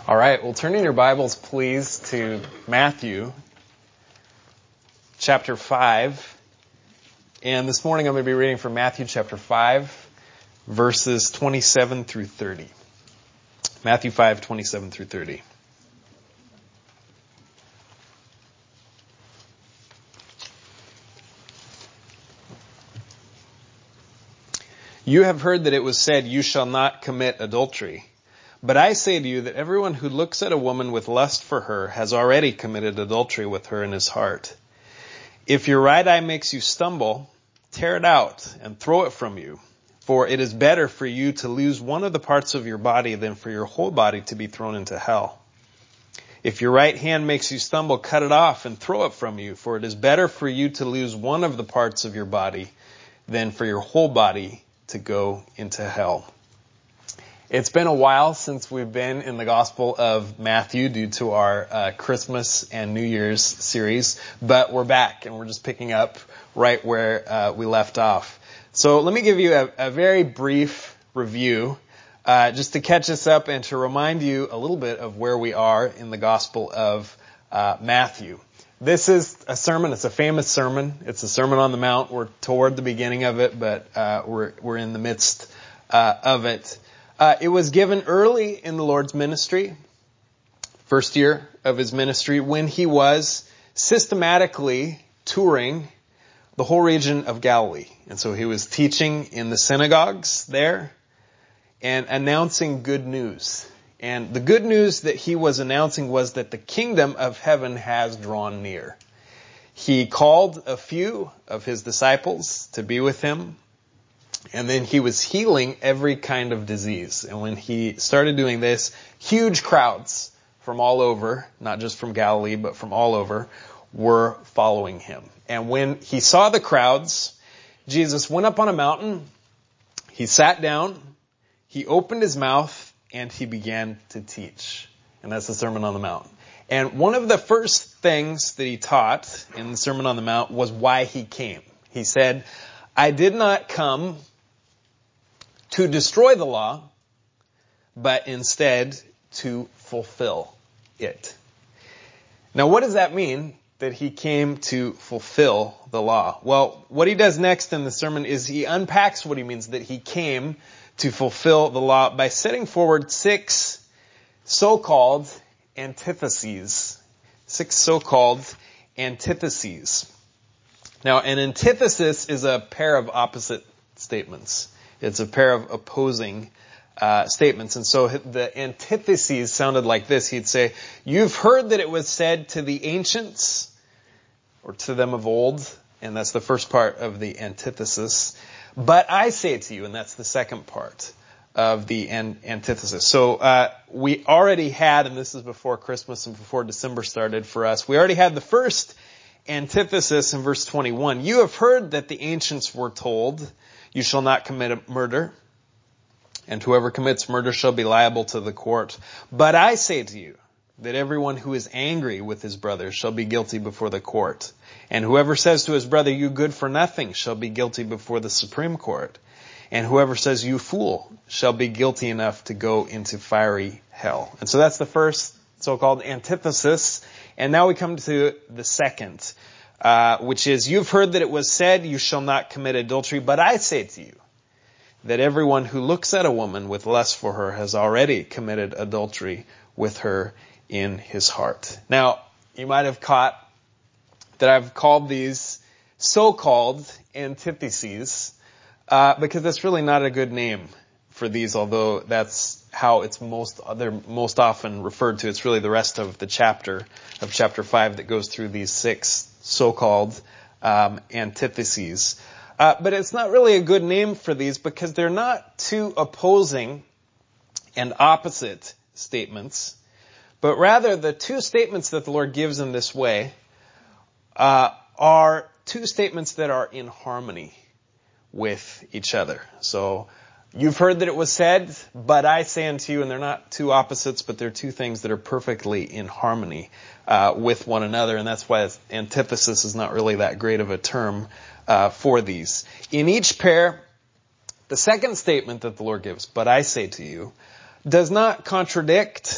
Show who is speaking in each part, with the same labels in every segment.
Speaker 1: All right, well, turn in your Bibles, please, to Matthew chapter 5. And this morning I'm going to be reading from Matthew chapter 5, verses 27 through 30. Matthew 5, 27 through 30. You have heard that it was said, "You shall not commit adultery." But I say to you that everyone who looks at a woman with lust for her has already committed adultery with her in his heart. If your right eye makes you stumble, tear it out and throw it from you. For it is better for you to lose one of the parts of your body than for your whole body to be thrown into hell. If your right hand makes you stumble, cut it off and throw it from you. For it is better for you to lose one of the parts of your body than for your whole body to go into hell. It's been a while since we've been in the Gospel of Matthew due to our Christmas and New Year's series, but we're back and we're just picking up right where we left off. So let me give you a very brief review just to catch us up and to remind you a little bit of where we are in the Gospel of Matthew. This is a sermon. It's a famous sermon. It's a Sermon on the Mount. We're toward the beginning of it, but we're in the midst of it. It was given early in the Lord's ministry, first year of his ministry, when he was systematically touring the whole region of Galilee. And so he was teaching in the synagogues there and announcing good news. And the good news that he was announcing was that the kingdom of heaven has drawn near. He called a few of his disciples to be with him. And then he was healing every kind of disease. And when he started doing this, huge crowds from all over, not just from Galilee, but from all over, were following him. And when he saw the crowds, Jesus went up on a mountain, he sat down, he opened his mouth, and he began to teach. And that's the Sermon on the Mount. And one of the first things that he taught in the Sermon on the Mount was why he came. He said, "I did not come to destroy the law, but instead to fulfill it." Now, what does that mean, that he came to fulfill the law? Well, what he does next in the sermon is he unpacks what he means that he came to fulfill the law by setting forward six so-called antitheses. Six so-called antitheses. Now, an antithesis is a pair of opposite statements. It's a pair of opposing statements. And so the antitheses sounded like this. He'd say, "You've heard that it was said to the ancients," or to them of old, and that's the first part of the antithesis. "But I say to you," and that's the second part of the antithesis. So we already had, and this is before Christmas and before December started for us, we already had the first antithesis in verse 21. "You have heard that the ancients were told, 'You shall not commit murder, and whoever commits murder shall be liable to the court.' But I say to you that everyone who is angry with his brother shall be guilty before the court. And whoever says to his brother, 'You good for nothing,' shall be guilty before the Supreme Court. And whoever says, 'You fool,' shall be guilty enough to go into fiery hell." And so that's the first so-called antithesis. And now we come to the second, which is, "You've heard that it was said, 'You shall not commit adultery.' But I say to you that everyone who looks at a woman with lust for her has already committed adultery with her in his heart." Now, you might have caught that I've called these so-called antitheses, because that's really not a good name for these, although that's how they're most often referred to. It's really the rest of the chapter 5 that goes through these six so-called antitheses. But it's not really a good name for these because they're not two opposing and opposite statements, but rather the two statements that the Lord gives in this way are two statements that are in harmony with each other. So, "You've heard that it was said, but I say unto you," and they're not two opposites, but they're two things that are perfectly in harmony with one another, and that's why antithesis is not really that great of a term for these. In each pair, the second statement that the Lord gives, "But I say to you," does not contradict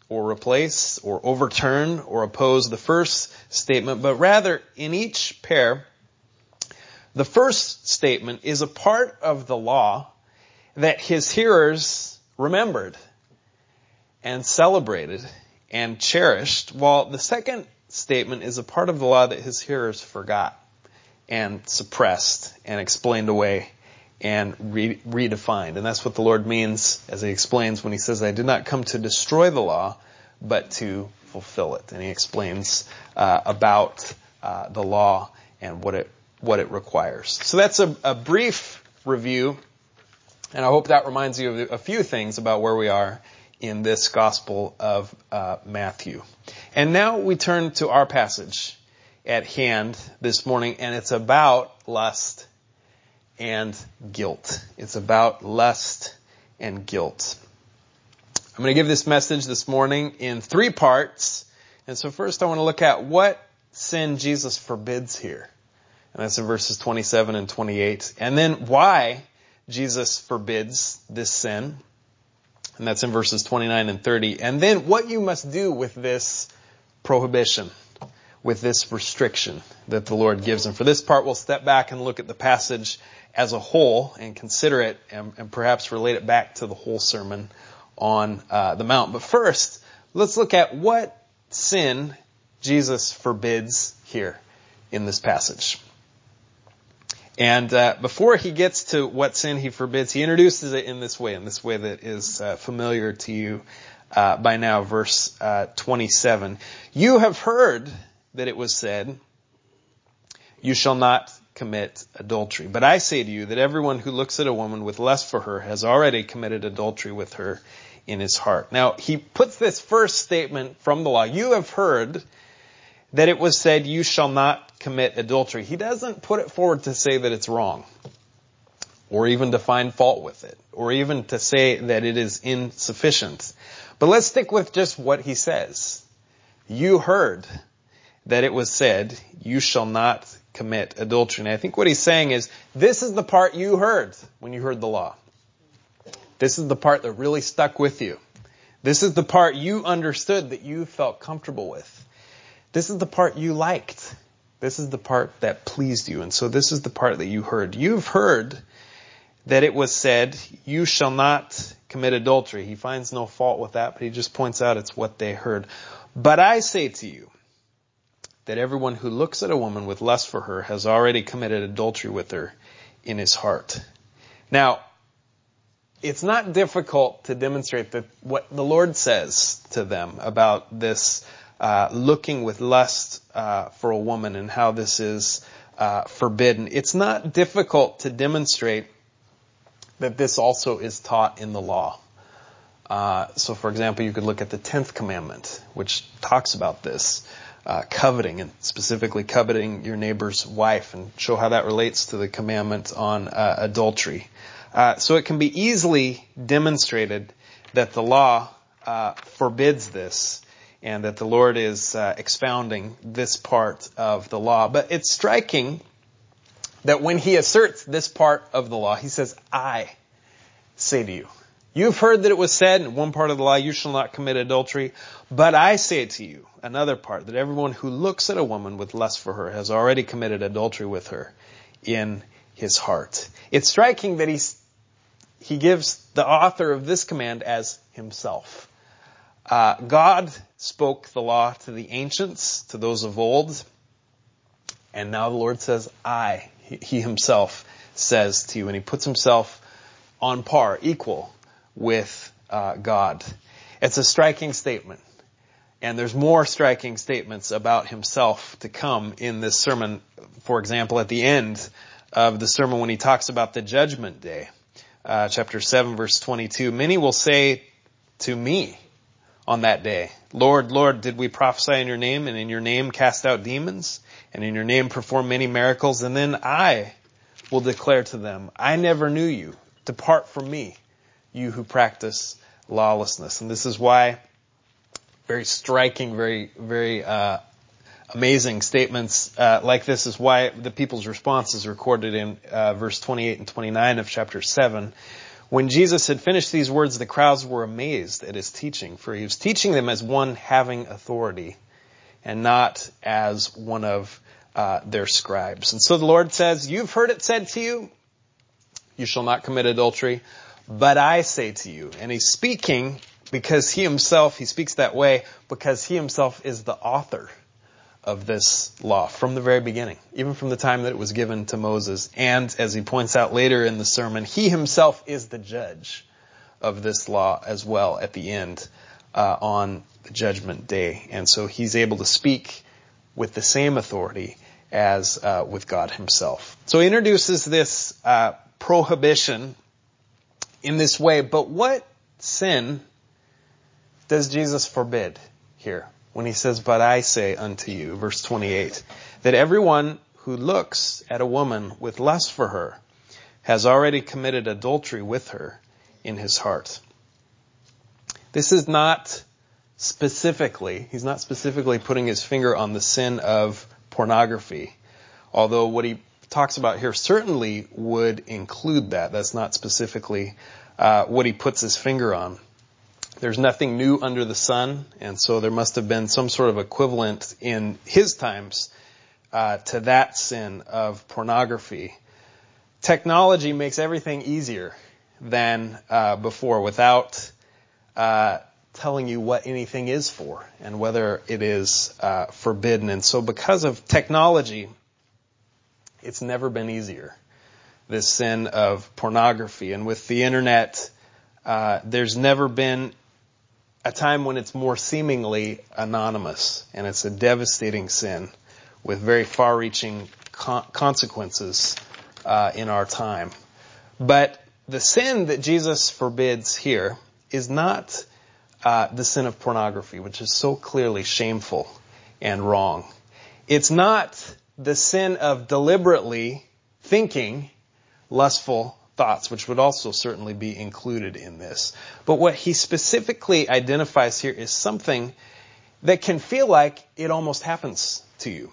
Speaker 1: or replace or overturn or oppose the first statement, but rather in each pair, the first statement is a part of the law that his hearers remembered and celebrated and cherished, while the second statement is a part of the law that his hearers forgot and suppressed and explained away and redefined. And that's what the Lord means as he explains when he says, I did not come to destroy the law, but to fulfill it. And he explains about the law and what it requires. So that's a brief review, and I hope that reminds you of a few things about where we are in this Gospel of Matthew. And now we turn to our passage at hand this morning, and it's about lust and guilt. It's about lust and guilt. I'm going to give this message this morning in 3 parts. And so first I want to look at what sin Jesus forbids here. And that's in verses 27 and 28. And then why Jesus forbids this sin. And that's in verses 29 and 30. And then what you must do with this prohibition, with this restriction that the Lord gives. And for this part, we'll step back and look at the passage as a whole and consider it and perhaps relate it back to the whole sermon on the Mount. But first, let's look at what sin Jesus forbids here in this passage. And before he gets to what sin he forbids, he introduces it in this way that is familiar to you by now, verse 27. You have heard that it was said, you shall not commit adultery. But I say to you that everyone who looks at a woman with lust for her has already committed adultery with her in his heart. Now, he puts this first statement from the law. You have heard that it was said, you shall not commit adultery. He doesn't put it forward to say that it's wrong, or even to find fault with it, or even to say that it is insufficient. But let's stick with just what he says. You heard that it was said, you shall not commit adultery. And I think what he's saying is, this is the part you heard when you heard the law. This is the part that really stuck with you. This is the part you understood, that you felt comfortable with. This is the part you liked. This is the part that pleased you. And so this is the part that you heard. You've heard that it was said, you shall not commit adultery. He finds no fault with that, but he just points out it's what they heard. But I say to you that everyone who looks at a woman with lust for her has already committed adultery with her in his heart. Now, it's not difficult to demonstrate that what the Lord says to them about this looking with lust for a woman and how this is forbidden. It's not difficult to demonstrate that this also is taught in the law. So for example, you could look at the 10th commandment, which talks about this, coveting, and specifically coveting your neighbor's wife, and show how that relates to the commandment on adultery. So it can be easily demonstrated that the law forbids this, and that the Lord is expounding this part of the law. But it's striking that when he asserts this part of the law, he says, I say to you. You've heard that it was said in one part of the law, you shall not commit adultery. But I say to you, another part, that everyone who looks at a woman with lust for her has already committed adultery with her in his heart. It's striking that he gives the author of this command as himself. God spoke the law to the ancients, to those of old, and now the Lord says, he himself says to you, and he puts himself on par, equal with God. It's a striking statement, and there's more striking statements about himself to come in this sermon. For example, at the end of the sermon when he talks about the judgment day, chapter 7, verse 22, many will say to me on that day, Lord, Lord, did we prophesy in your name, and in your name cast out demons, and in your name perform many miracles? And then I will declare to them, I never knew you. Depart from me, you who practice lawlessness. And this is why very striking, very amazing statements like this is why the people's response is recorded in verse 28 and 29 of chapter 7, When Jesus had finished these words, the crowds were amazed at his teaching, for he was teaching them as one having authority and not as one of their scribes. And so the Lord says, you've heard it said to you, you shall not commit adultery, but I say to you. And he's speaking because he speaks that way because he himself is the author of this law from the very beginning, even from the time that it was given to Moses. And as he points out later in the sermon, he himself is the judge of this law as well at the end on the judgment day. And so he's able to speak with the same authority as with God himself. So he introduces this prohibition in this way. But what sin does Jesus forbid here? When he says, but I say unto you, verse 28, that everyone who looks at a woman with lust for her has already committed adultery with her in his heart. This is not specifically, he's not specifically putting his finger on the sin of pornography, although what he talks about here certainly would include that. That's not specifically what he puts his finger on. There's nothing new under the sun, and so there must have been some sort of equivalent in his times to that sin of pornography. Technology makes everything easier than before without telling you what anything is for and whether it is forbidden. And so because of technology, it's never been easier, this sin of pornography. And with the internet, there's never been a time when it's more seemingly anonymous, and it's a devastating sin with very far-reaching consequences in our time. But the sin that Jesus forbids here is not the sin of pornography, which is so clearly shameful and wrong. It's not the sin of deliberately thinking lustful thoughts, which would also certainly be included in this. But what he specifically identifies here is something that can feel like it almost happens to you.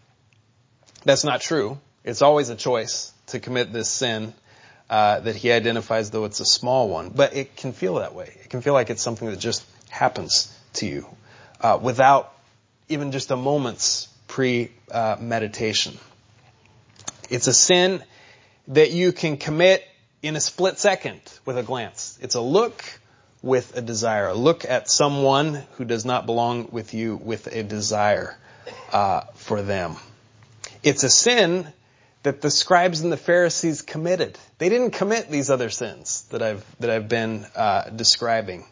Speaker 1: That's not true. It's always a choice to commit this sin that he identifies, though it's a small one. But it can feel that way. It can feel like it's something that just happens to you without even just a moment's premeditation. It's a sin that you can commit in a split second with a glance. It's a look with a desire. A look at someone who does not belong with you with a desire for them. It's a sin that the scribes and the Pharisees committed. They didn't commit these other sins that I've been describing.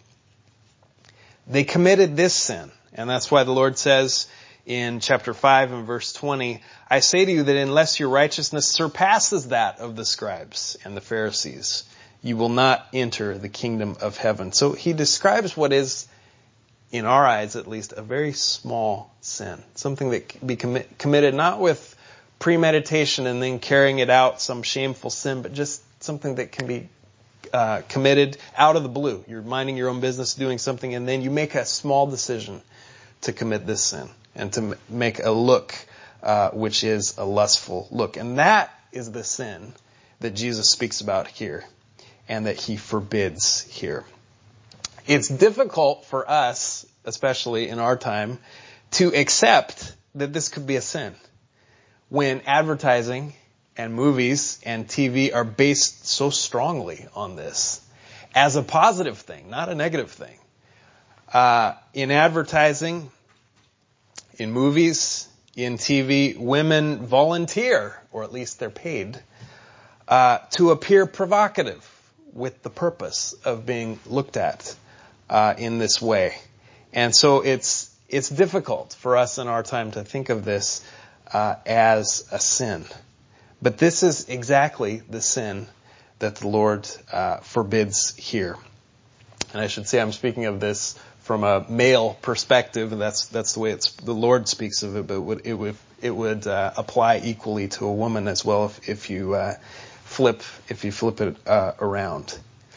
Speaker 1: They committed this sin. And that's why the Lord says in chapter 5 and verse 20, I say to you that unless your righteousness surpasses that of the scribes and the Pharisees, you will not enter the kingdom of heaven. So he describes what is, in our eyes at least, a very small sin. Something that can be committed not with premeditation and then carrying it out, some shameful sin, but just something that can be committed out of the blue. You're minding your own business, doing something, and then you make a small decision to commit this sin and to make a look which is a lustful look. And that is the sin that Jesus speaks about here and that he forbids here. It's difficult for us, especially in our time, to accept that this could be a sin when advertising and movies and TV are based so strongly on this as a positive thing, not a negative thing. In advertising, in movies, in TV, women volunteer, or at least they're paid, to appear provocative with the purpose of being looked at in this way. And so it's difficult for us in our time to think of this as a sin. But this is exactly the sin that the Lord forbids here. And I should say I'm speaking of this from a male perspective, and that's the way the Lord speaks of it. But it would apply equally to a woman as well if you flip it around.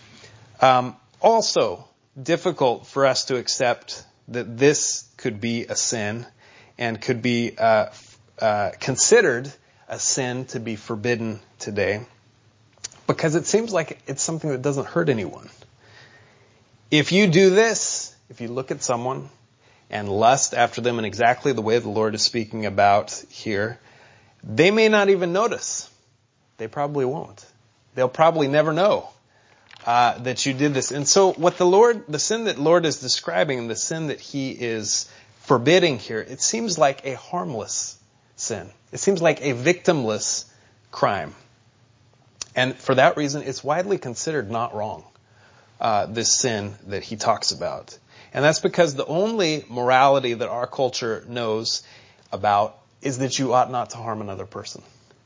Speaker 1: Also difficult for us to accept that this could be a sin and could be considered a sin to be forbidden today because it seems like it's something that doesn't hurt anyone. If you do this, if you look at someone and lust after them in exactly the way the Lord is speaking about here, they may not even notice. They probably won't. They'll probably never know that you did this. And so the sin that Lord is describing and the sin that he is forbidding here, it seems like a harmless sin. It seems like a victimless crime. And for that reason, it's widely considered not wrong, this sin that he talks about. And that's because the only morality that our culture knows about is that you ought not to harm another person.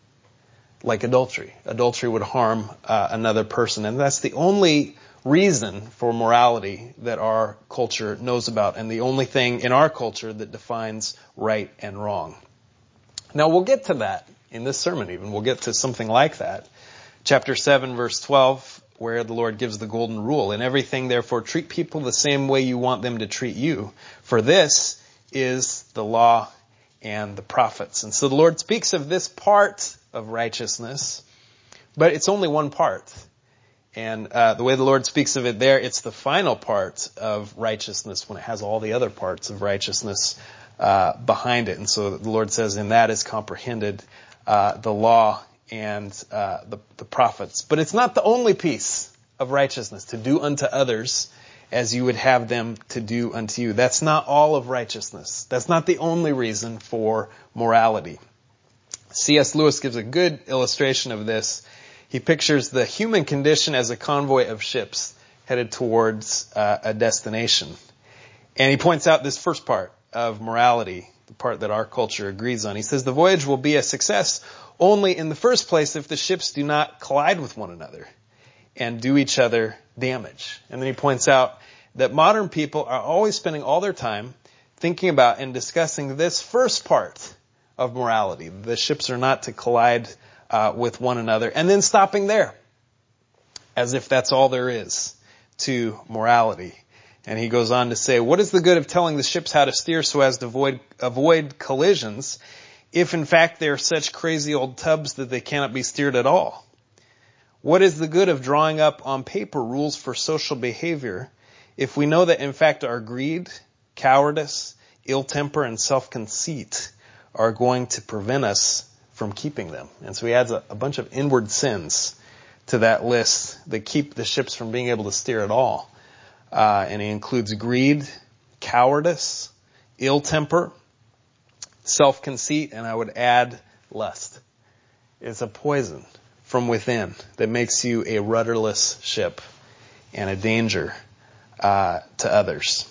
Speaker 1: Like adultery. Adultery would harm another person. And that's the only reason for morality that our culture knows about, and the only thing in our culture that defines right and wrong. Now we'll get to that in this sermon even. We'll get to something like that. Chapter 7, verse 12, where the Lord gives the golden rule. In everything, therefore, treat people the same way you want them to treat you. For this is the law and the prophets. And so the Lord speaks of this part of righteousness, but it's only one part. And the way the Lord speaks of it there, it's the final part of righteousness when it has all the other parts of righteousness behind it. And so the Lord says, in that is comprehended the law and the prophets. But it's not the only piece of righteousness, to do unto others as you would have them to do unto you. That's not all of righteousness. That's not the only reason for morality. C.S. Lewis gives a good illustration of this. He pictures the human condition as a convoy of ships headed towards a destination. And he points out this first part of morality, the part that our culture agrees on. He says the voyage will be a success only in the first place if the ships do not collide with one another and do each other damage. And then he points out that modern people are always spending all their time thinking about and discussing this first part of morality. The ships are not to collide with one another, and then stopping there, as if that's all there is to morality. And he goes on to say, what is the good of telling the ships how to steer so as to avoid collisions, if in fact they are such crazy old tubs that they cannot be steered at all? What is the good of drawing up on paper rules for social behavior if we know that in fact our greed, cowardice, ill temper, and self-conceit are going to prevent us from keeping them? And so he adds a bunch of inward sins to that list that keep the ships from being able to steer at all. And he includes greed, cowardice, ill temper, self-conceit, and I would add lust. It's a poison from within that makes you a rudderless ship and a danger to others.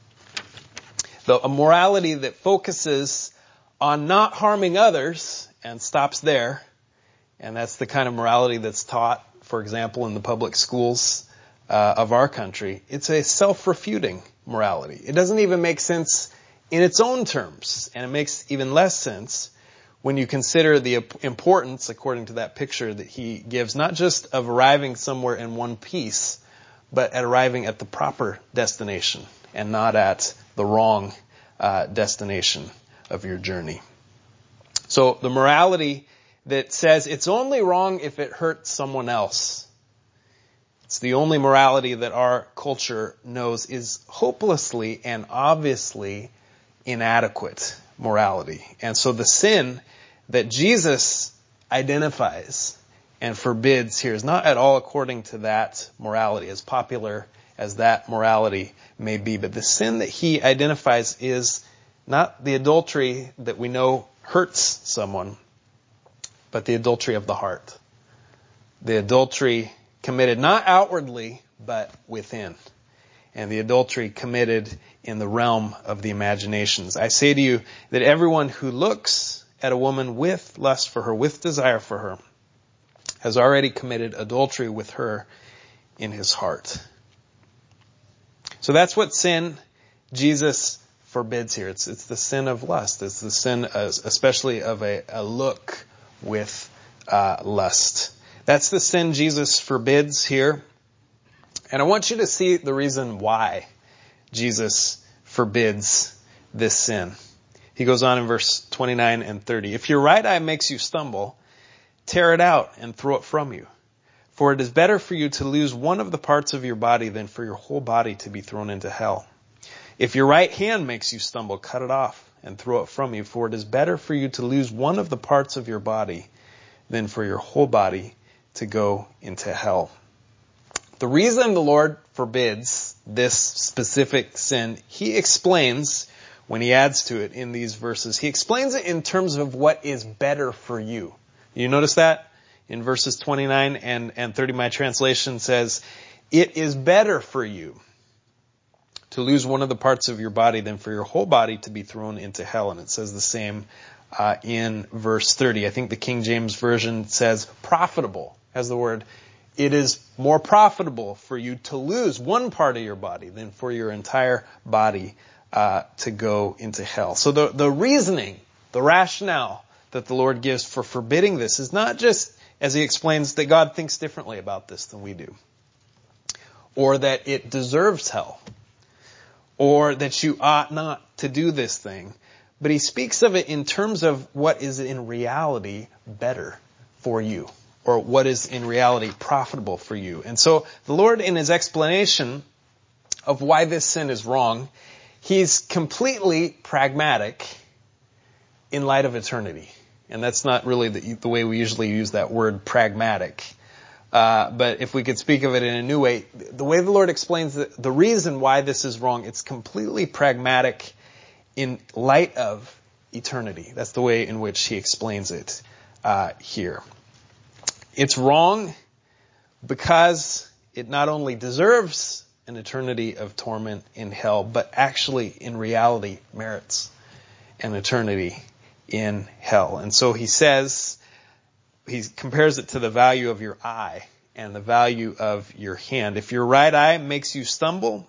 Speaker 1: A morality that focuses on not harming others and stops there, and that's the kind of morality that's taught, for example, in the public schools of our country. It's a self-refuting morality. It doesn't even make sense in its own terms, and it makes even less sense when you consider the importance, according to that picture that he gives, not just of arriving somewhere in one piece, but at arriving at the proper destination and not at the wrong destination of your journey. So the morality that says it's only wrong if it hurts someone else, it's the only morality that our culture knows, is hopelessly and obviously inadequate morality. And so the sin that Jesus identifies and forbids here is not at all according to that morality, as popular as that morality may be. But the sin that he identifies is not the adultery that we know hurts someone, but the adultery of the heart. The adultery committed not outwardly, but within. And the adultery committed in the realm of the imaginations. I say to you that everyone who looks at a woman with lust for her, with desire for her, has already committed adultery with her in his heart. So that's what sin Jesus forbids here. It's the sin of lust. It's the sin especially of a look with lust. That's the sin Jesus forbids here. And I want you to see the reason why Jesus forbids this sin. He goes on in verse 29 and 30. If your right eye makes you stumble, tear it out and throw it from you. For it is better for you to lose one of the parts of your body than for your whole body to be thrown into hell. If your right hand makes you stumble, cut it off and throw it from you. For it is better for you to lose one of the parts of your body than for your whole body to go into hell. The reason the Lord forbids this specific sin, he explains when he adds to it in these verses. He explains it in terms of what is better for you. You notice that? In verses 29 and 30, my translation says, it is better for you to lose one of the parts of your body than for your whole body to be thrown into hell. And it says the same in verse 30. I think the King James Version says profitable, has the word. It is more profitable for you to lose one part of your body than for your entire body to go into hell. So the reasoning, the rationale that the Lord gives for forbidding this is not just, as he explains, that God thinks differently about this than we do, or that it deserves hell, or that you ought not to do this thing. But he speaks of it in terms of what is in reality better for you, or what is in reality profitable for you. And so the Lord, in his explanation of why this sin is wrong, he's completely pragmatic in light of eternity. And that's not really the way we usually use that word, pragmatic. But if we could speak of it in a new way, the way the Lord explains the reason why this is wrong, it's completely pragmatic in light of eternity. That's the way in which he explains it here. It's wrong because it not only deserves an eternity of torment in hell, but actually in reality merits an eternity in hell. And so he says, he compares it to the value of your eye and the value of your hand. If your right eye makes you stumble,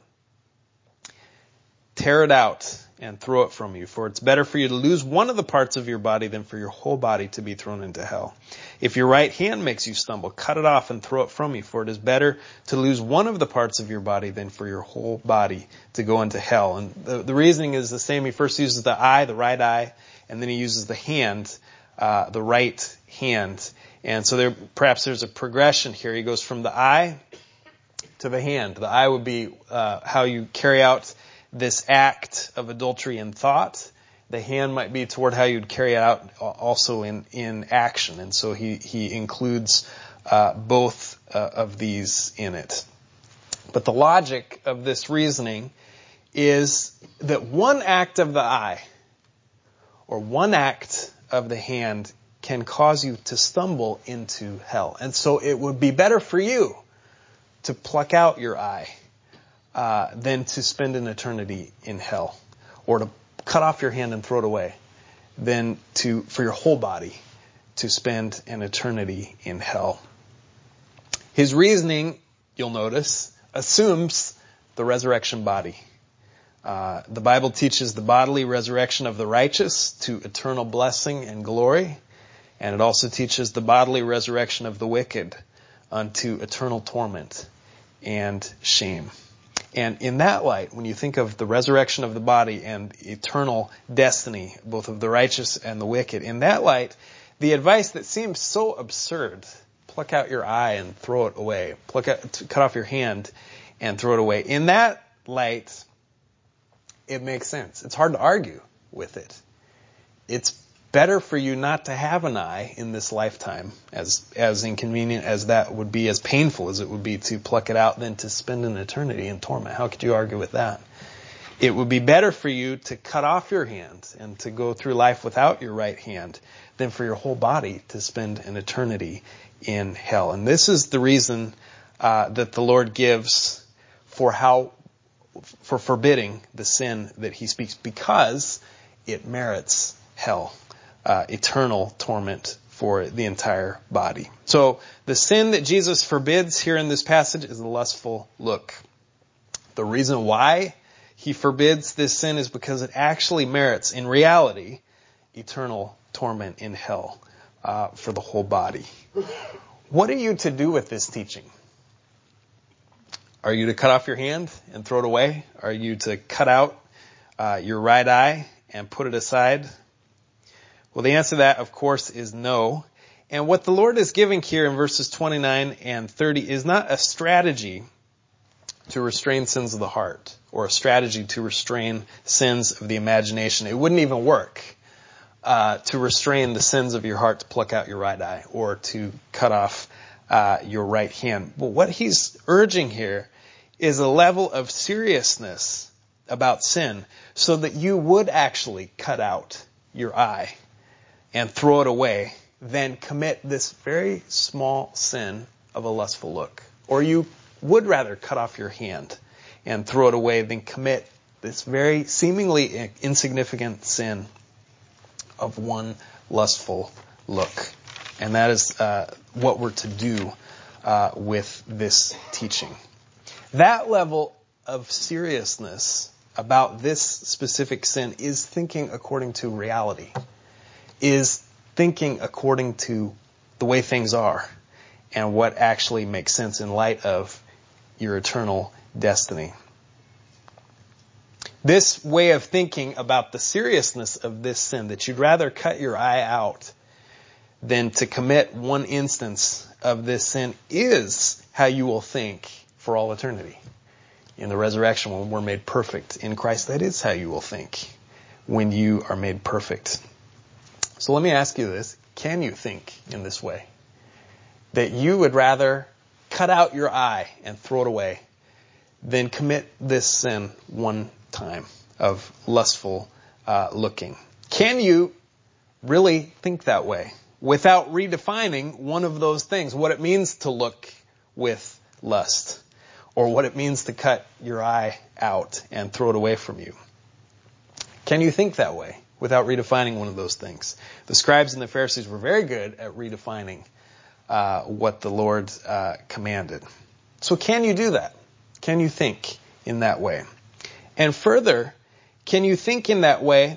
Speaker 1: tear it out and throw it from you. For it's better for you to lose one of the parts of your body than for your whole body to be thrown into hell. If your right hand makes you stumble, cut it off and throw it from you. For it is better to lose one of the parts of your body than for your whole body to go into hell. And the reasoning is the same. He first uses the eye, the right eye, and then he uses the hand, the right hand. And so perhaps there's a progression here. He goes from the eye to the hand. The eye would be how you carry out this act of adultery in thought. The hand might be toward how you'd carry it out also in action. And so he includes both of these in it. But the logic of this reasoning is that one act of the eye or one act of the hand can cause you to stumble into hell. And so it would be better for you to pluck out your eye than to spend an eternity in hell, or to cut off your hand and throw it away, than for your whole body to spend an eternity in hell. His reasoning, you'll notice, assumes the resurrection body. The Bible teaches the bodily resurrection of the righteous to eternal blessing and glory, and it also teaches the bodily resurrection of the wicked unto eternal torment and shame. And in that light, when you think of the resurrection of the body and eternal destiny, both of the righteous and the wicked, in that light, the advice that seems so absurd, pluck out your eye and throw it away, cut off your hand and throw it away, in that light, it makes sense. It's hard to argue with it. It's better for you not to have an eye in this lifetime, as inconvenient as that would be, as painful as it would be to pluck it out, than to spend an eternity in torment. How could you argue with that? It would be better for you to cut off your hand and to go through life without your right hand than for your whole body to spend an eternity in hell. And this is the reason that the Lord gives for forbidding the sin that he speaks, because it merits hell. Eternal torment for the entire body. So the sin that Jesus forbids here in this passage is a lustful look. The reason why he forbids this sin is because it actually merits, in reality, eternal torment in hell for the whole body. What are you to do with this teaching? Are you to cut off your hand and throw it away? Are you to cut out your right eye and put it aside? Well, the answer to that, of course, is no. And what the Lord is giving here in verses 29 and 30 is not a strategy to restrain sins of the heart or a strategy to restrain sins of the imagination. It wouldn't even work to restrain the sins of your heart to pluck out your right eye or to cut off your right hand. But what he's urging here is a level of seriousness about sin so that you would actually cut out your eye and throw it away, then commit this very small sin of a lustful look. Or you would rather cut off your hand and throw it away than commit this very seemingly insignificant sin of one lustful look. And that is what we're to do with this teaching. That level of seriousness about this specific sin is thinking according to reality, is thinking according to the way things are and what actually makes sense in light of your eternal destiny. This way of thinking about the seriousness of this sin, that you'd rather cut your eye out than to commit one instance of this sin, is how you will think for all eternity. In the resurrection, when we're made perfect in Christ, that is how you will think when you are made perfect. So let me ask you this. Can you think in this way? That you would rather cut out your eye and throw it away than commit this sin one time of lustful looking? Can you really think that way without redefining one of those things? What it means to look with lust, or what it means to cut your eye out and throw it away from you. Can you think that way without redefining one of those things? The scribes and the Pharisees were very good at redefining what the Lord commanded. So can you do that? Can you think in that way? And further, can you think in that way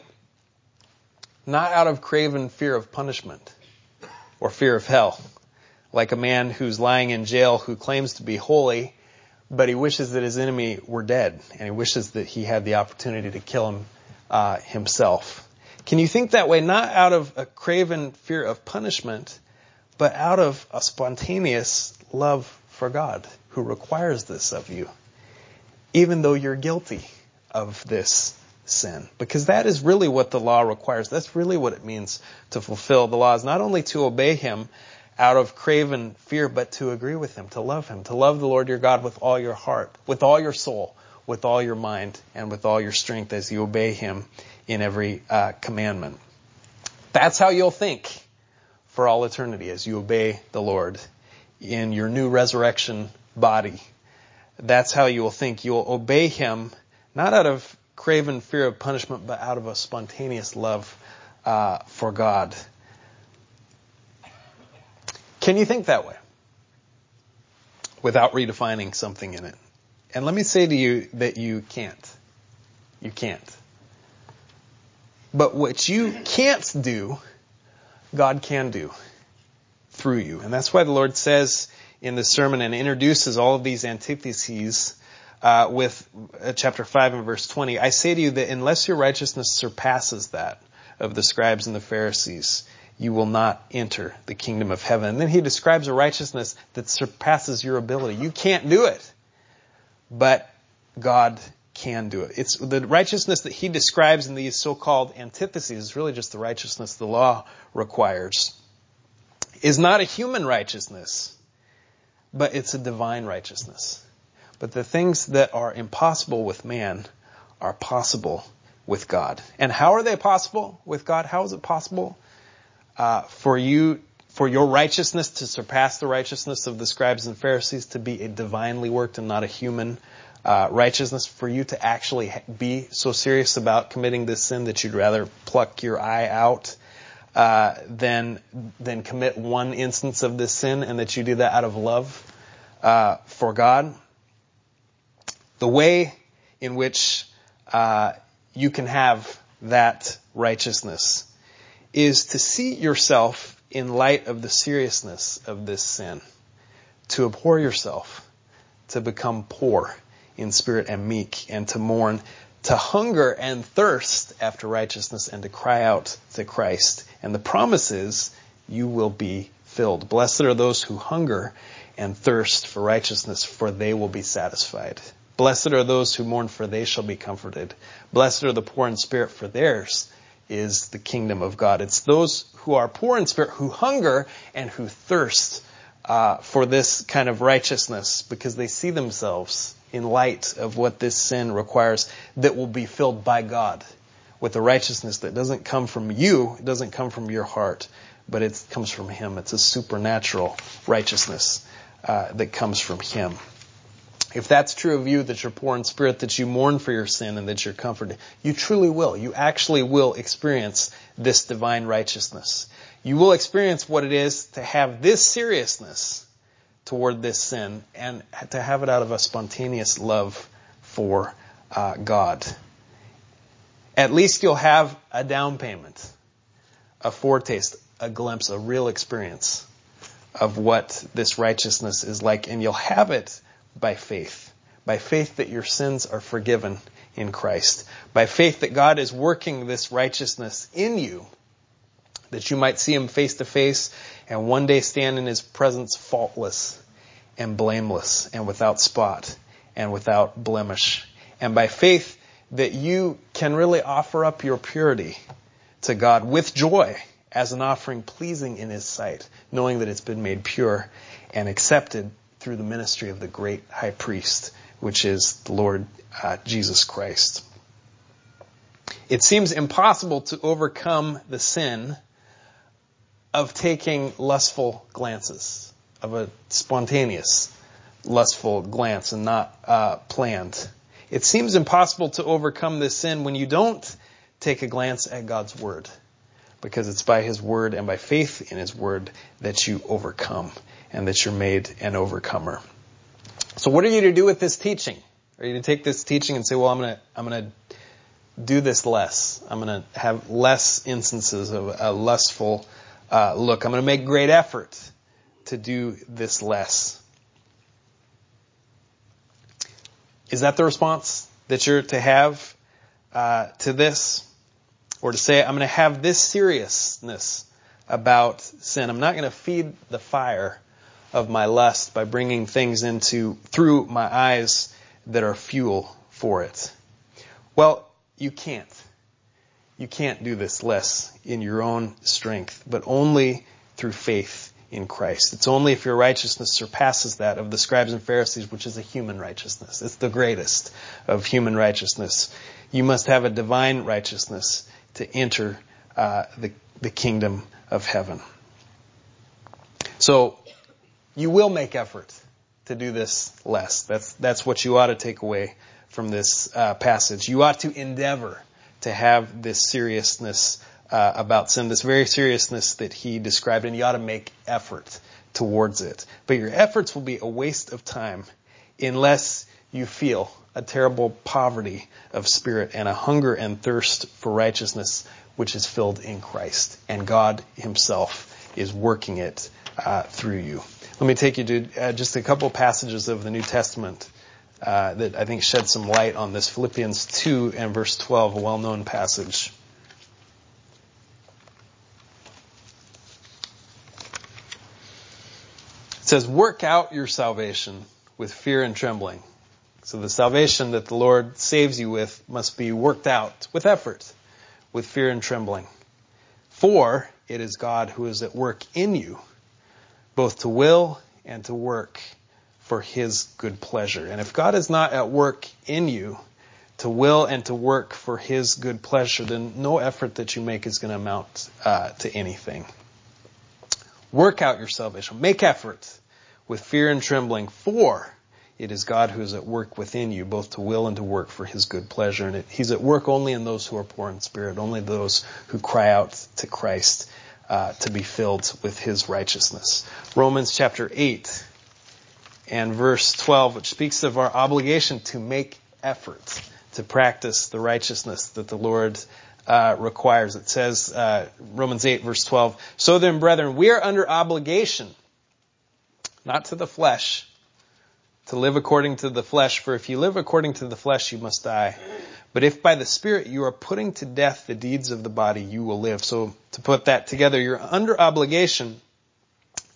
Speaker 1: not out of craven fear of punishment or fear of hell, like a man who's lying in jail who claims to be holy, but he wishes that his enemy were dead, and he wishes that he had the opportunity to kill him himself? Can you think that way not out of a craven fear of punishment, but out of a spontaneous love for God, who requires this of you, even though you're guilty of this sin? Because that is really what the law requires. That's really what it means to fulfill the law, is not only to obey him out of craven fear, but to agree with him, to love the Lord your God with all your heart, with all your soul, with all your mind, and with all your strength as you obey him in every commandment. That's how you'll think for all eternity as you obey the Lord in your new resurrection body. That's how you will think. You'll obey him not out of craven fear of punishment, but out of a spontaneous love for God. Can you think that way without redefining something in it? And let me say to you that you can't. You can't. But what you can't do, God can do through you. And that's why the Lord says in the sermon and introduces all of these antitheses with chapter 5 and verse 20. I say to you that unless your righteousness surpasses that of the scribes and the Pharisees, you will not enter the kingdom of heaven. And then he describes a righteousness that surpasses your ability. You can't do it, but God can do it. It's the righteousness that he describes in these so-called antitheses is really just the righteousness the law requires. Is not a human righteousness, but it's a divine righteousness. But the things that are impossible with man are possible with God. And how are they possible with God? How is it possible for your righteousness to surpass the righteousness of the scribes and Pharisees, to be a divinely worked and not a human righteousness, for you to actually be so serious about committing this sin that you'd rather pluck your eye out than commit one instance of this sin, and that you do that out of love for God? The way in which you can have that righteousness is to see yourself in light of the seriousness of this sin, to abhor yourself, to become poor in spirit and meek, and to mourn, to hunger and thirst after righteousness, and to cry out to Christ. And the promise is you will be filled. Blessed are those who hunger and thirst for righteousness, for they will be satisfied. Blessed are those who mourn, for they shall be comforted. Blessed are the poor in spirit, for theirs is the kingdom of God. It's those who are poor in spirit, who hunger and who thirst for this kind of righteousness, because they see themselves in light of what this sin requires, that will be filled by God with a righteousness that doesn't come from you, it doesn't come from your heart, but it comes from Him. It's a supernatural righteousness that comes from Him. If that's true of you, that you're poor in spirit, that you mourn for your sin, and that you're comforted, you truly will. You actually will experience this divine righteousness. You will experience what it is to have this seriousness toward this sin, and to have it out of a spontaneous love for God. At least you'll have a down payment, a foretaste, a glimpse, a real experience of what this righteousness is like, and you'll have it by faith that your sins are forgiven in Christ, by faith that God is working this righteousness in you, that you might see Him face to face and one day stand in His presence faultless and blameless and without spot and without blemish, and by faith that you can really offer up your purity to God with joy as an offering pleasing in His sight, knowing that it's been made pure and accepted through the ministry of the great high priest, which is the Lord Jesus Christ. It seems impossible to overcome the sin of taking lustful glances, of a spontaneous lustful glance and not planned. It seems impossible to overcome this sin when you don't take a glance at God's Word, because it's by His Word and by faith in His Word that you overcome, and that you're made an overcomer. So what are you to do with this teaching? Are you to take this teaching and say, well, I'm going to do this less. I'm going to have less instances of a lustful look. I'm going to make great effort to do this less. Is that the response that you're to have to this? Or to say, I'm going to have this seriousness about sin. I'm not going to feed the fire of my lust by bringing things through my eyes that are fuel for it. Well, you can't. You can't do this less in your own strength, but only through faith in Christ. It's only if your righteousness surpasses that of the scribes and Pharisees, which is a human righteousness. It's the greatest of human righteousness. You must have a divine righteousness to enter the kingdom of heaven. So, you will make effort to do this less. That's what you ought to take away from this passage. You ought to endeavor to have this seriousness about sin, this very seriousness that he described, and you ought to make effort towards it. But your efforts will be a waste of time unless you feel a terrible poverty of spirit and a hunger and thirst for righteousness which is filled in Christ. And God Himself is working it through you. Let me take you to just a couple passages of the New Testament that I think shed some light on this. Philippians 2 and verse 12, a well-known passage. It says, work out your salvation with fear and trembling. So the salvation that the Lord saves you with must be worked out with effort, with fear and trembling. For it is God who is at work in you, both to will and to work for His good pleasure. And if God is not at work in you, to will and to work for His good pleasure, then no effort that you make is going to amount to anything. Work out your salvation. Make effort with fear and trembling, for it is God who is at work within you, both to will and to work for His good pleasure. And He's at work only in those who are poor in spirit, only those who cry out to Christ to be filled with His righteousness. Romans chapter 8 and verse 12, which speaks of our obligation to make effort to practice the righteousness that the Lord requires. It says, Romans 8 verse 12, so then, brethren, we are under obligation, not to the flesh, to live according to the flesh. For if you live according to the flesh, you must die. But if by the Spirit you are putting to death the deeds of the body, you will live. So to put that together, you're under obligation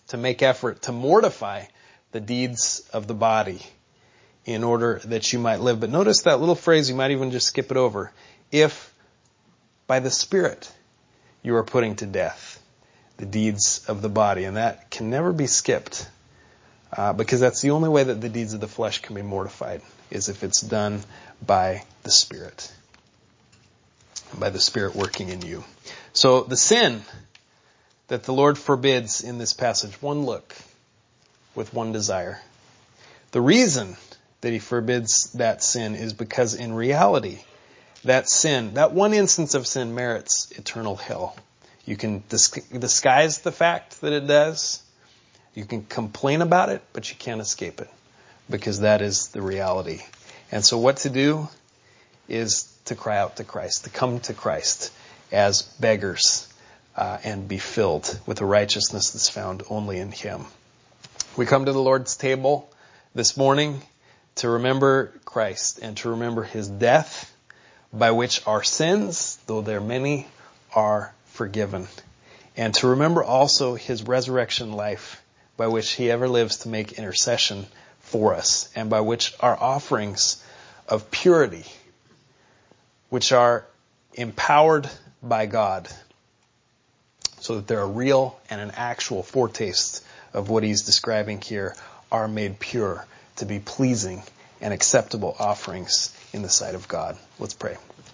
Speaker 1: to make effort to mortify the deeds of the body in order that you might live. But notice that little phrase, you might even just skip it over. If by the Spirit you are putting to death the deeds of the body. And that can never be skipped because that's the only way that the deeds of the flesh can be mortified, is if it's done by the Spirit. By the Spirit working in you. So the sin that the Lord forbids in this passage, one look with one desire. The reason that he forbids that sin is because in reality, that sin, that one instance of sin merits eternal hell. You can disguise the fact that it does. You can complain about it, but you can't escape it because that is the reality. And so what to do is to cry out to Christ, to come to Christ as beggars and be filled with a righteousness that's found only in Him. We come to the Lord's table this morning to remember Christ and to remember His death, by which our sins, though they're many, are forgiven. And to remember also His resurrection life, by which He ever lives to make intercession for us, and by which our offerings of purity, which are empowered by God, so that they're a real and an actual foretaste of what he's describing here, are made pure to be pleasing and acceptable offerings in the sight of God. Let's pray.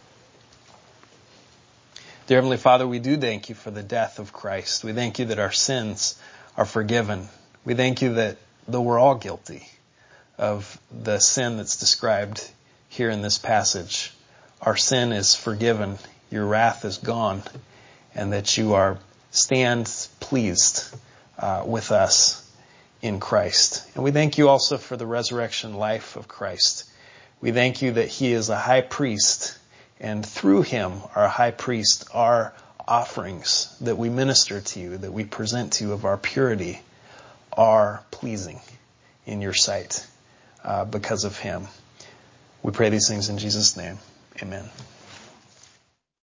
Speaker 1: Dear Heavenly Father, we do thank you for the death of Christ. We thank you that our sins are forgiven. We thank you that though we're all guilty of the sin that's described here in this passage, our sin is forgiven, your wrath is gone, and that you stand pleased with us in Christ. And we thank you also for the resurrection life of Christ. We thank you that He is a high priest, and through Him, our high priest, our offerings that we minister to you, that we present to you of our purity, are pleasing in your sight because of Him. We pray these things in Jesus' name. Amen.